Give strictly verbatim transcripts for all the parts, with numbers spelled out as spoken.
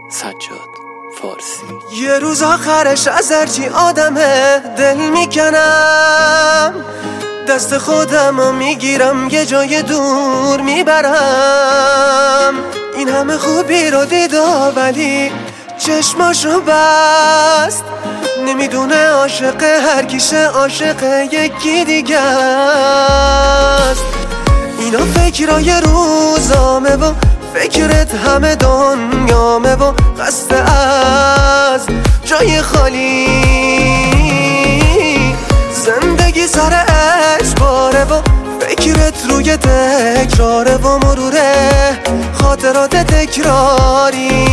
سجاد فارسی. یه روز آخرش از هرچی آدمه دل میکنم، دست خودم میگیرم یه جای دور میبرم. این همه خوبی رو دیدا ولی چشماشو بست، نمیدونه عاشق هر کیشه عاشق یکی دیگه است. اینا فکرای روزامه و فکرت همه دنیامه و قصد از جای خالی. زندگی سر اجباره و فکرت روی تکراره و مروره خاطرات تکراری.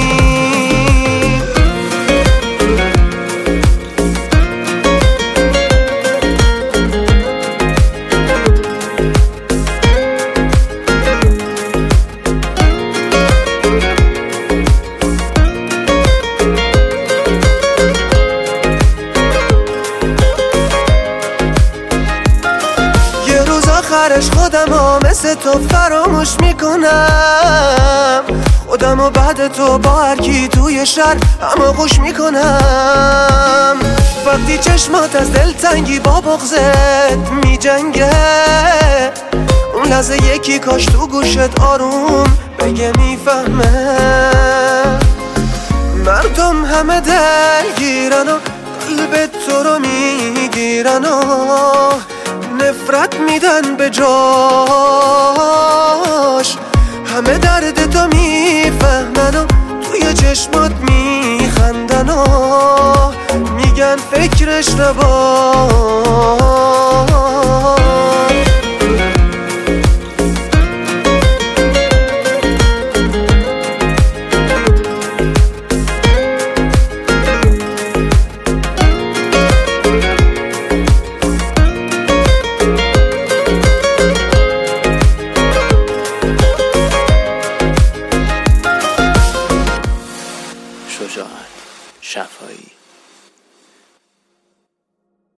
آخرش خودم ها مثل تو فراموش میکنم، خودم و بعد تو با هر کی توی شهر همه خوش میکنم. وقتی چشمات از دلتنگی با بغضت میجنگه، اون لحظه یکی کاش تو گوشت آروم بگه میفهمه. مردم همه دلگیرن و قلب تو رو میگیرن و نفرت میدن به جاش. همه درد تو میفهمن و توی چشمات میخندن و میگن فکرش نباش. شجاعت شفایی.